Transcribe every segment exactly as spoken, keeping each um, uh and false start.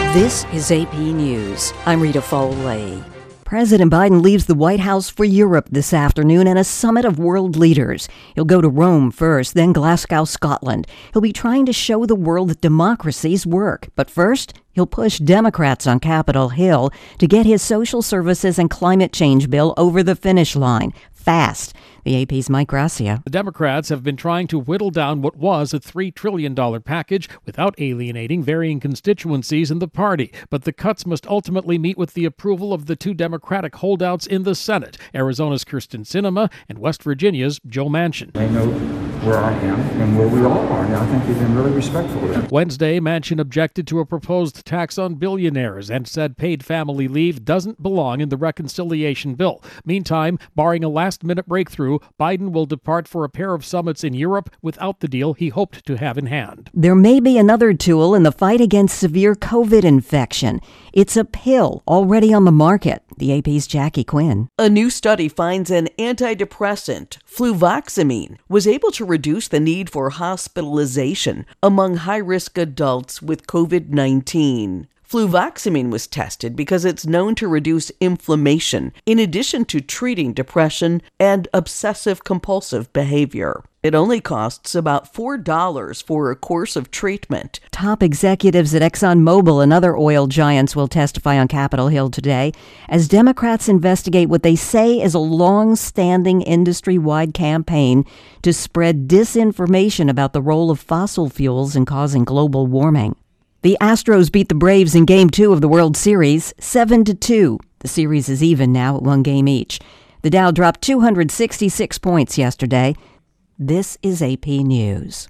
This is A P News. I'm Rita Foley. President Biden leaves the White House for Europe this afternoon and a summit of world leaders. He'll go to Rome first, then Glasgow, Scotland. He'll be trying to show the world that democracies work. But first, he'll push Democrats on Capitol Hill to get his social services and climate change bill over the finish line fast. The A P's Mike Gracia. The Democrats have been trying to whittle down what was a three trillion dollars package without alienating varying constituencies in the party. But the cuts must ultimately meet with the approval of the two Democratic holdouts in the Senate, Arizona's Kyrsten Sinema and West Virginia's Joe Manchin. They know where I am and where we all are, and I think they've been really respectful of it. Wednesday, Manchin objected to a proposed tax on billionaires and said paid family leave doesn't belong in the reconciliation bill. Meantime, barring a last-minute breakthrough, Biden will depart for a pair of summits in Europe without the deal he hoped to have in hand. There may be another tool in the fight against severe COVID infection. It's a pill already on the market. The A P's Jackie Quinn. A new study finds an antidepressant, fluvoxamine, was able to reduce the need for hospitalization among high-risk adults with COVID nineteen. Fluvoxamine was tested because it's known to reduce inflammation in addition to treating depression and obsessive-compulsive behavior. It only costs about four dollars for a course of treatment. Top executives at ExxonMobil and other oil giants will testify on Capitol Hill today as Democrats investigate what they say is a long-standing industry-wide campaign to spread disinformation about the role of fossil fuels in causing global warming. The Astros beat the Braves in Game two of the World Series, seven to two. The series is even now at one game each. The Dow dropped two hundred sixty-six points yesterday. This is A P News.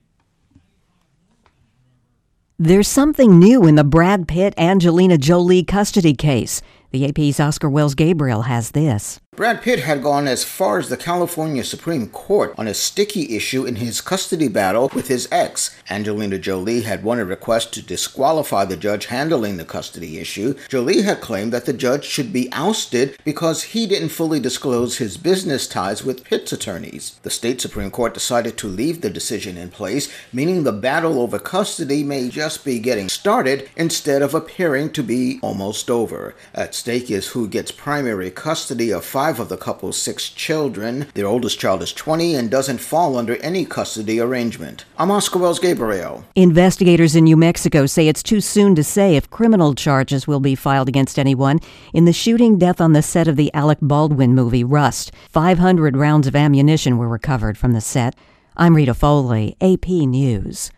There's something new in the Brad Pitt-Angelina Jolie custody case. The A P's Oscar Wells-Gabriel has this. Brad Pitt had gone as far as the California Supreme Court on a sticky issue in his custody battle with his ex. Angelina Jolie had won a request to disqualify the judge handling the custody issue. Jolie had claimed that the judge should be ousted because he didn't fully disclose his business ties with Pitt's attorneys. The state Supreme Court decided to leave the decision in place, meaning the battle over custody may just be getting started instead of appearing to be almost over. At stake is who gets primary custody of five of the couple's six children. Their oldest child is twenty and doesn't fall under any custody arrangement. I'm Oscar Wells-Gabriel. Investigators in New Mexico say it's too soon to say if criminal charges will be filed against anyone in the shooting death on the set of the Alec Baldwin movie Rust. five hundred rounds of ammunition were recovered from the set. I'm Rita Foley, A P News.